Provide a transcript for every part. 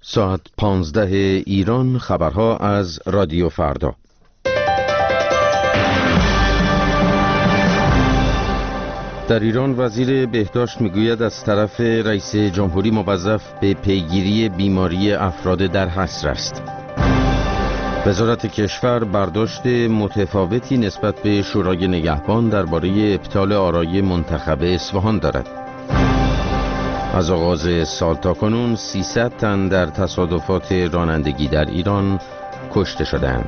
ساعت 15 ایران. خبرها از رادیو فردا. در ایران وزیر بهداشت میگوید از طرف رئیس جمهوری موظف به پیگیری بیماری افراد در حصر است. وزارت کشور برداشت متفاوتی نسبت به شورای نگهبان درباره ابطال آرای منتخب اصفهان دارد. از آغاز سال تا کنون 300 تن در تصادفات رانندگی در ایران کشته شدند.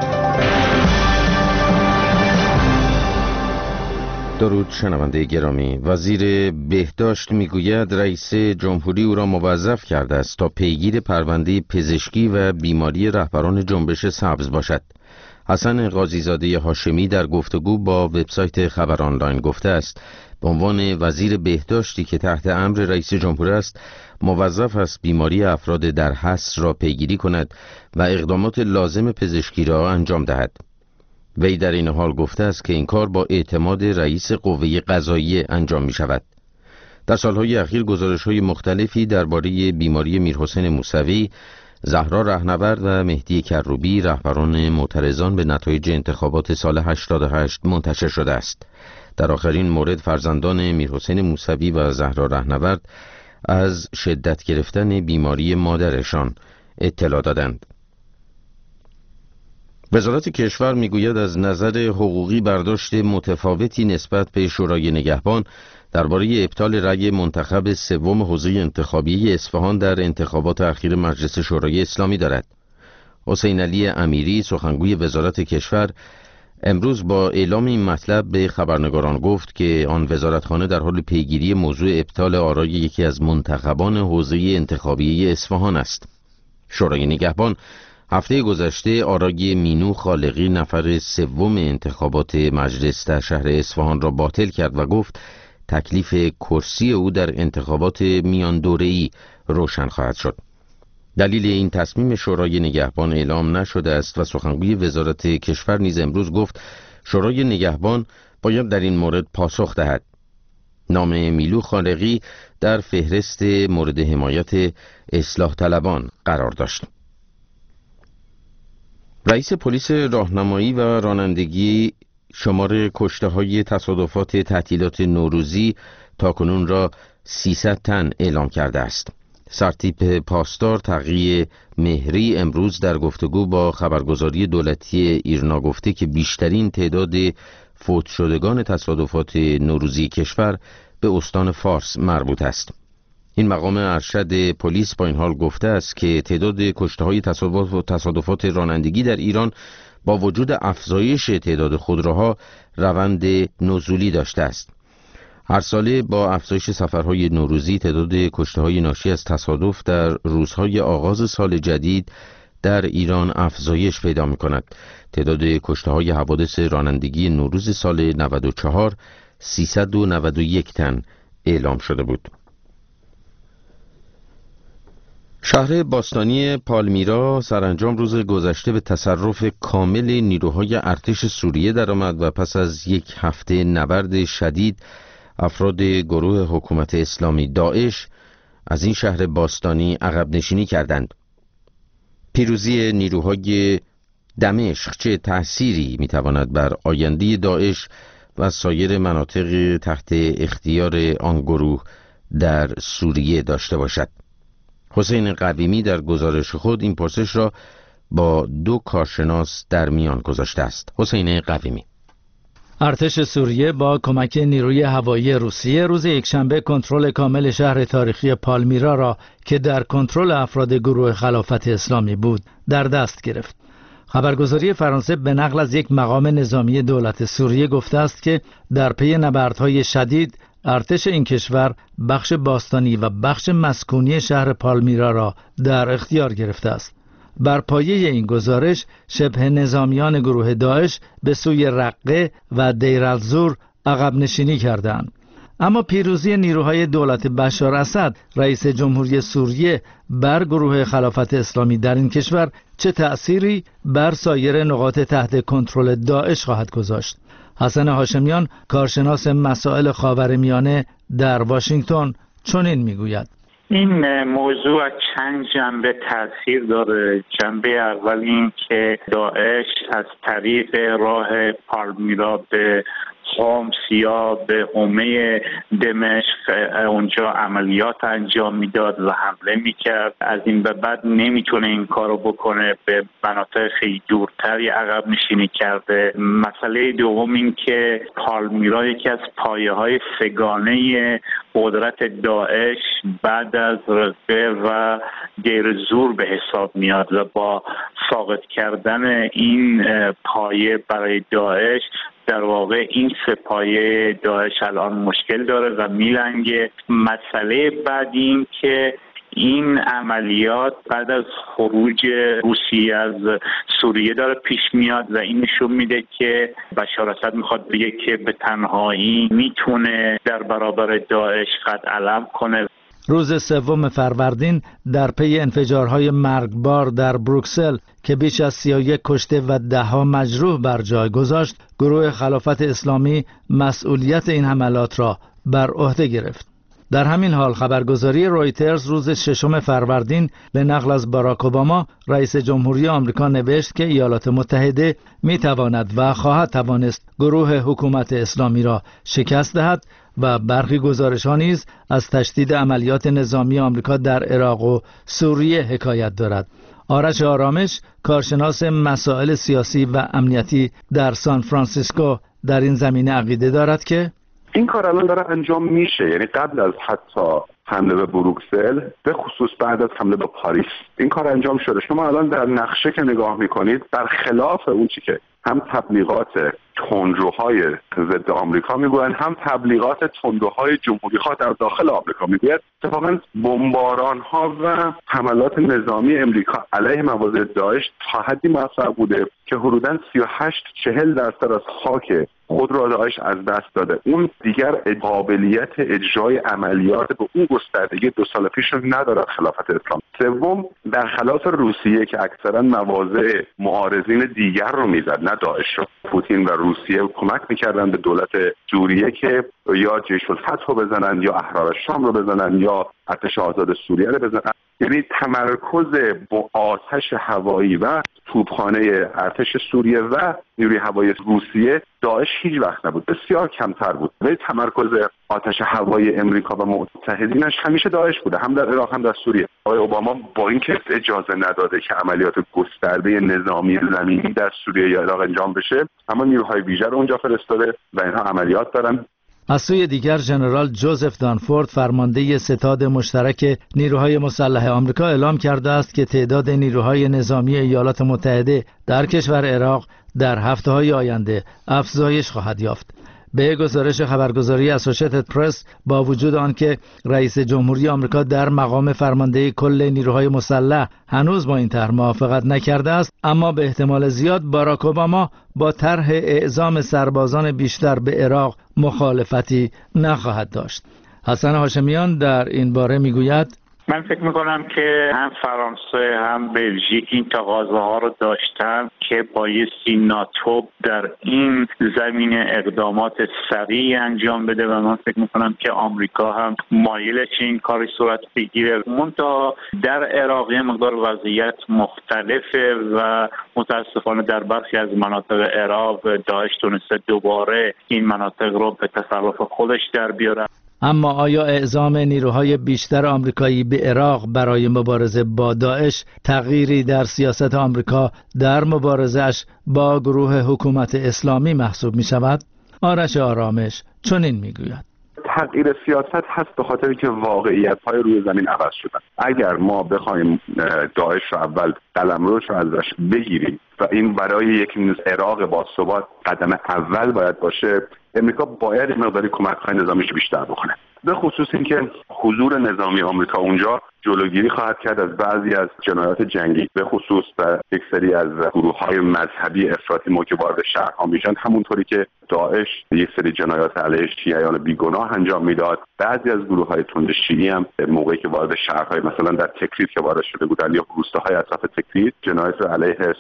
درود شنونده گرامی. وزیر بهداشت میگوید رئیس جمهوری او را موظف کرده است تا پیگیر پرونده پزشکی و بیماری رهبران جنبش سبز باشد. حسن قاضیزاده هاشمی در گفتگو با وبسایت خبر آنلاین گفته است به عنوان وزیر بهداشتی که تحت امر رئیس جمهور است موظف است بیماری افراد در حصر را پیگیری کند و اقدامات لازم پزشکی را انجام دهد. وی در این حال گفته است که این کار با اعتماد رئیس قوه قضاییه انجام می شود. در سالهای اخیر گزارش‌های مختلفی درباره بیماری میرحسین موسوی، زهرا رهنورد و مهدی کروبی رهبران معترضان به نتایج انتخابات سال 88 منتشر شده است. در آخرین مورد فرزندان میرحسین موسوی و زهرا رهنورد از شدت گرفتن بیماری مادرشان اطلاع دادند. وزارت کشور میگوید از نظر حقوقی برداشت متفاوتی نسبت به شورای نگهبان درباره ابطال رأی منتخب سوم حوزه انتخابی اصفهان در انتخابات اخیر مجلس شورای اسلامی دارد. حسین علی امیری سخنگوی وزارت کشور امروز با اعلام این مطلب به خبرنگاران گفت که آن وزارتخانه در حال پیگیری موضوع ابطال آرای یکی از منتخبان حوزه انتخابی اصفهان است. شورای نگهبان هفته گذشته آرای مینو خالقی نفر سوم انتخابات مجلس در شهر اصفهان را باطل کرد و گفت تکلیف کرسی او در انتخابات میان دوره‌ای روشن خواهد شد. دلیل این تصمیم شورای نگهبان اعلام نشده است و سخنگوی وزارت کشور نیز امروز گفت شورای نگهبان باید در این مورد پاسخ دهد. نام میلو خالقی در فهرست مورد حمایت اصلاح طلبان قرار داشت. رئیس پلیس راهنمایی و رانندگی شمار کشته‌های تصادفات تعطیلات نوروزی تاکنون را 300 تن اعلام کرده است. سرتیپ پاسدار تقی مهری امروز در گفتگو با خبرگزاری دولتی ایرنا گفته که بیشترین تعداد فوت شدگان تصادفات نوروزی کشور به استان فارس مربوط است. این مقام ارشد پلیس با این حال گفته است که تعداد کشته‌های تصادفات رانندگی در ایران با وجود افزایش تعداد خودروها روند نزولی داشته است. هر ساله با افزایش سفرهای نوروزی تعداد کشته‌های ناشی از تصادف در روزهای آغاز سال جدید در ایران افزایش پیدا می‌کند. تعداد کشته‌های حوادث رانندگی نوروز سال 94 391 تن اعلام شده بود. شهر باستانی پالمیرا سرانجام روز گذشته به تصرف کامل نیروهای ارتش سوریه درآمد و پس از یک هفته نبرد شدید افراد گروه حکومت اسلامی داعش از این شهر باستانی عقب نشینی کردند. پیروزی نیروهای دمشق چه تأثیری میتواند بر آینده داعش و سایر مناطق تحت اختیار آن گروه در سوریه داشته باشد؟ حسین قویمی در گزارش خود این پرسش را با دو کارشناس در میان گذاشته است. حسین قویمی: ارتش سوریه با کمک نیروی هوایی روسیه روز یکشنبه کنترل کامل شهر تاریخی پالمیرا را که در کنترل افراد گروه خلافت اسلامی بود در دست گرفت. خبرگزاری فرانسه به نقل از یک مقام نظامی دولت سوریه گفته است که در پی نبردهای شدید ارتش این کشور بخش باستانی و بخش مسکونی شهر پالمیرا را در اختیار گرفته است. بر پایه این گزارش شبه نظامیان گروه داعش به سوی رقه و دیر الزور عقب نشینی کردند. اما پیروزی نیروهای دولت بشار اسد رئیس جمهوری سوریه بر گروه خلافت اسلامی در این کشور چه تأثیری بر سایر نقاط تحت کنترل داعش خواهد گذاشت؟ حسن هاشمیان کارشناس مسائل خاورمیانه در واشنگتن چنین میگوید: این موضوع چند جنبه تاثیر داره. جنبه اول این که داعش از طریق راه پالمیرا به حمص یا به حومه دمشق اونجا عملیات انجام میداد و حمله میکرد. از این به بعد نمیتونه این کارو بکنه، به مناطق خیلی دورتری عقب نشینی کرده. مسئله دوم این که پالمیرا یکی از پایه‌های سگانه قدرت داعش بعد از رقه و دیر زور به حساب میاد و با ساقط کردن این پایه برای داعش در واقع این سپایه داعش الان مشکل داره و میلنگه. مسئله بعد این که این عملیات بعد از خروج روسیه از سوریه داره پیش میاد و این نشون میده که بشار اسد میخواد بگه که به تنهایی میتونه در برابر داعش قد علم کنه. روز 3 فروردین در پی انفجارهای مرگبار در بروکسل که بیش از 31 کشته و 10 مجروح بر جای گذاشت، گروه خلافت اسلامی مسئولیت این حملات را بر عهده گرفت. در همین حال خبرگزاری رویترز روز 6 فروردین به نقل از باراک اوباما رئیس جمهوری آمریکا نوشت که ایالات متحده می تواند و خواهد توانست گروه حکومت اسلامی را شکست دهد و برخی گزارش‌ها نیز از تشدید عملیات نظامی آمریکا در عراق و سوریه حکایت دارد. آرش آرامش، کارشناس مسائل سیاسی و امنیتی در سان فرانسیسکو، در این زمینه عقیده دارد که این کار الان داره انجام میشه، یعنی قبل از حتی حمله به بروکسل، به خصوص بعد از حمله به پاریس این کار انجام شده. شما الان در نقشه که نگاه میکنید، برخلاف اون چی که هم تبلیغات تندروهای ضد آمریکا میگویند، هم تبلیغات تندروهای جمهوری‌خواه در داخل آمریکا میگوید، اتفاقاً بمباران‌ها و حملات نظامی امریکا علیه مواضع داعش تا حدی موفق بوده که حدوداً 38-40% از خاک خود را داعش از دست داده. اون دیگر قابلیت اجرای عملیات به اون گستردگی 2 سال پیش رو ندارد خلافت اسلام. سوم، در خلاف روسیه که اکثرا مواضع معارضین دیگر رو میزد، نه داعش رو، پوتین و روسیه کمک میکردن به دولت سوریه که یا جیش الفتح رو بزنن، یا احرار شام رو بزنن، یا ارتش آزاد سوریه رو بزنن. یعنی تمرکز با آتش هوایی و توپخانه ارتش سوریه و نیروی هوایی روسیه داعش هیچ وقت نبود، بسیار کمتر بود. ولی تمرکز آتش هوایی امریکا و متحدینش همیشه داعش بوده، هم در عراق هم در سوریه. آقای اوباما با اینکه اجازه نداده که عملیات گسترده نظامی زمینی در سوریه یا عراق انجام بشه، اما نیروهای ویژه رو اونجا فرستاده و اینها عملیات دارن. از سوی دیگر ژنرال جوزف دانفورد، فرمانده ستاد مشترک نیروهای مسلح آمریکا، اعلام کرده است که تعداد نیروهای نظامی ایالات متحده در کشور عراق در هفته‌های آینده افزایش خواهد یافت. به گزارش خبرگزاری اسوشیتد پرس، با وجود آنکه رئیس جمهوری آمریکا در مقام فرمانده کل نیروهای مسلح هنوز با این طرح موافقت نکرده است، اما به احتمال زیاد باراک اوباما با طرح اعزام سربازان بیشتر به عراق مخالفتی نخواهد داشت. حسن هاشمیان در این باره میگوید: من فکر میکنم که هم فرانسه هم بلژیک این تقاضاها رو داشتن که بایستی ناتو در این زمینه اقدامات سریع انجام بده و من فکر میکنم که آمریکا هم مایل چه این کاری صورت بگیره. منتها در عراق یه مقدار وضعیت مختلفه و متاسفانه در برخی از مناطق عراق داعش تونسته دوباره این مناطق رو به تصرف خودش در بیاره. اما آیا اعزام نیروهای بیشتر آمریکایی به عراق برای مبارزه با داعش تغییری در سیاست آمریکا در مبارزه‌اش با گروه حکومت اسلامی محسوب می شود؟ آرش آرامش چنین می گوید: تغییر سیاست هست به خاطر که واقعیت‌های روی زمین عوض شدن. اگر ما بخوایم داعش رو اول قلمروش رو ازش بگیریم و این برای یک عراق باثبات قدم اول باید باشه، امریکا باید مقداری کمک‌های نظامیش بیشتر بکنه. به خصوص اینکه حضور نظامی آمریکا اونجا جلوگیری خواهد کرد از بعضی از جنایات جنگی، به خصوص در یک سری از گروه‌های مذهبی افراطی که وارد شهرها میشن، همونطوری که داعش یک سری جنایات علیه شیعیان بیگناه انجام میداد. بعضی از گروه‌های تند شیعی هم موقعی که وارد شهرهای مثلا در تکریت که وارد شده بودند یا روستاهای اطراف تکریت، جنایات علیه سنی‌ها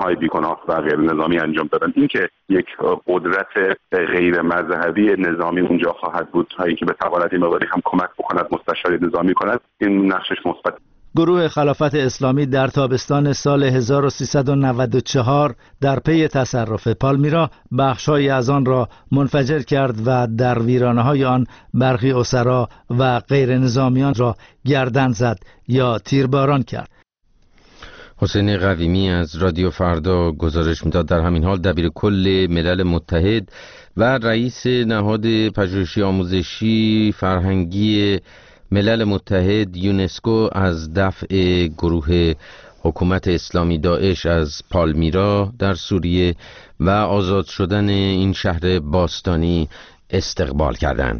های بیگناه و غیر نظامی انجام دادن. این که یک قدرت غیر مذهبی نظامی اونجا خواهد بود تا اینکه بتواند این مقداری هم کمک بکند، مستشاری نظامی کند، این نقشش مثبت. گروه خلافت اسلامی در تابستان سال 1394 در پی تصرف پالمیرا بخش‌هایی از آن را منفجر کرد و در ویرانه‌های آن برخی اسرا و غیر نظامیان را گردن زد یا تیرباران کرد. حسین قویمی از رادیو فردا گزارش میداد. در همین حال دبیر کل ملل متحد و رئیس نهاد پژوهشی آموزشی فرهنگی ملل متحد یونسکو از دفع گروه حکومت اسلامی داعش از پالمیرا در سوریه و آزاد شدن این شهر باستانی استقبال کردند.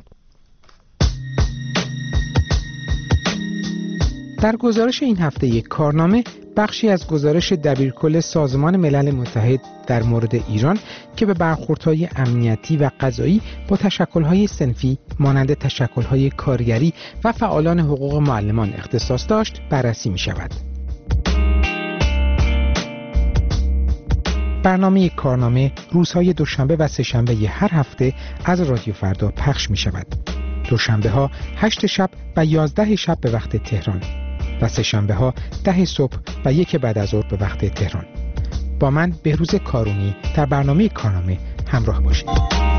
در گزارش این هفته یک کارنامه بخشی از گزارش دبیرکل سازمان ملل متحد در مورد ایران که به برخوردهای امنیتی و قضایی با تشکل‌های صنفی مانند تشکل‌های کارگری و فعالان حقوق معلمان اختصاص داشت بررسی می‌شود. برنامه کارنامه روزهای دوشنبه و سه‌شنبه هر هفته از رادیو فردا پخش می‌شود. دوشنبه‌ها 8 شب و 11 شب به وقت تهران و سه‌شنبه‌ها 10 صبح و 1 بعد از ظهر به وقت تهران. با من بهروز کارونی در برنامه کارنامه همراه باشید.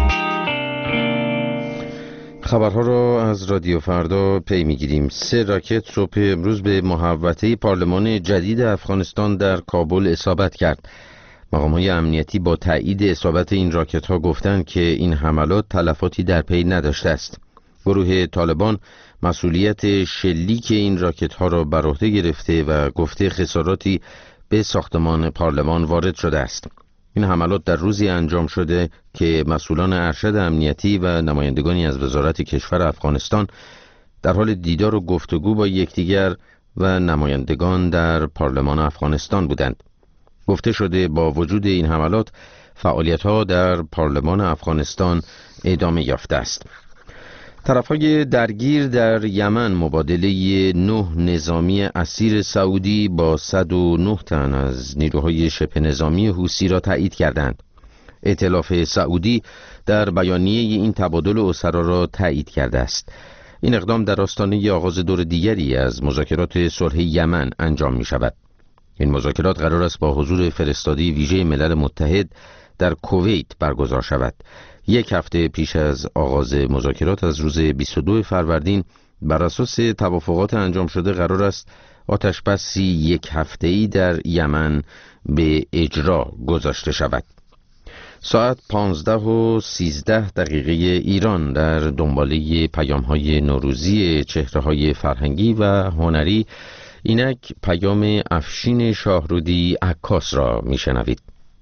خبرها را از رادیو فردا پی میگیریم. 3 راکت صبح امروز به محوطه پارلمان جدید افغانستان در کابل اصابت کرد. مقام‌های امنیتی با تایید اصابت این راکت‌ها گفتند که این حملات تلفاتی در پی نداشته است. گروه طالبان مسئولیت شلیک این راکت‌ها را بر عهده گرفته و گفته خساراتی به ساختمان پارلمان وارد شده است. این حملات در روزی انجام شده که مسئولان ارشد امنیتی و نمایندگانی از وزارت کشور افغانستان در حال دیدار و گفتگو با یکدیگر و نمایندگان در پارلمان افغانستان بودند. گفته شده با وجود این حملات فعالیت‌ها در پارلمان افغانستان ادامه یافته است. طرف‌های درگیر در یمن مبادله 9 نظامی اسیر سعودی با 109 تن از نیروهای شبه نظامی حوثی را تایید کردند. ائتلاف سعودی در بیانیه این تبادل اسرا را تایید کرده است. این اقدام در آستانه آغاز دور دیگری از مذاکرات صلح یمن انجام می شود. این مذاکرات قرار است با حضور فرستادی ویژه ملل متحد در کویت برگزار شود. 1 هفته پیش از آغاز مذاکرات از روز 22 فروردین بر اساس توافقات انجام شده قرار است آتشبسی 1 هفته‌ای در یمن به اجرا گذاشته شود. ساعت 15:13 ایران در دنباله پیام‌های نوروزی چهره‌های فرهنگی و هنری اینک پیام افشین شاهرودی عکاس را میشنوید.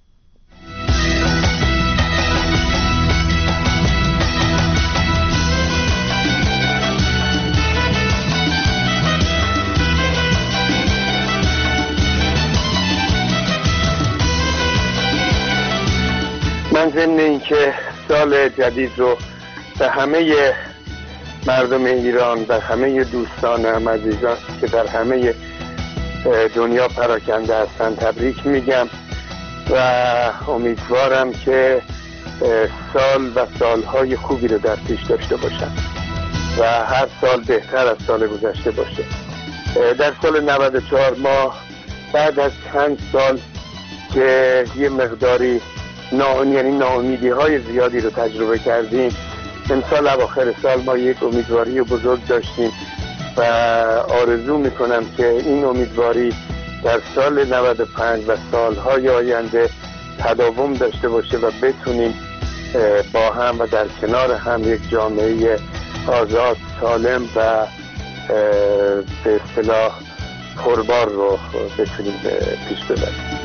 من ضمن این که سال جدید رو به همه مردم ایران و همه دوستانم عزیزان که در همه دنیا پراکنده هستن تبریک میگم و امیدوارم که سال و سالهای خوبی رو در پیش داشته باشن و هر سال بهتر از سال گذشته باشه. در سال 94 ما بعد از چند سال که یه مقداری ناامیدی های زیادی رو تجربه کردیم، امسال اواخر سال ما یک امیدواری بزرگ داشتیم و آرزو میکنم که این امیدواری در سال 95 و سالهای آینده تداوم داشته باشه و بتونیم با هم و در کنار هم یک جامعه آزاد، سالم و به اصطلاح پربار رو بتونیم پیش ببریم.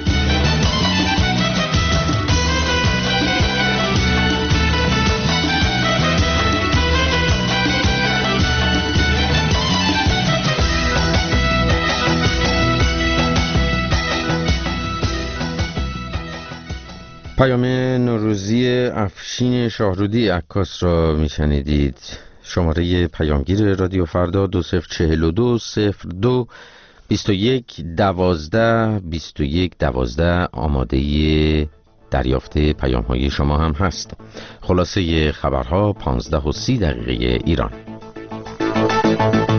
پیام نوروزی افشین شاهرودی عکاس را میشنیدید. شماره پیامگیر رادیو فردا 204202 21-12 آماده دریافت پیام‌های شما هم هست. خلاصه خبرها 15:30 ایران.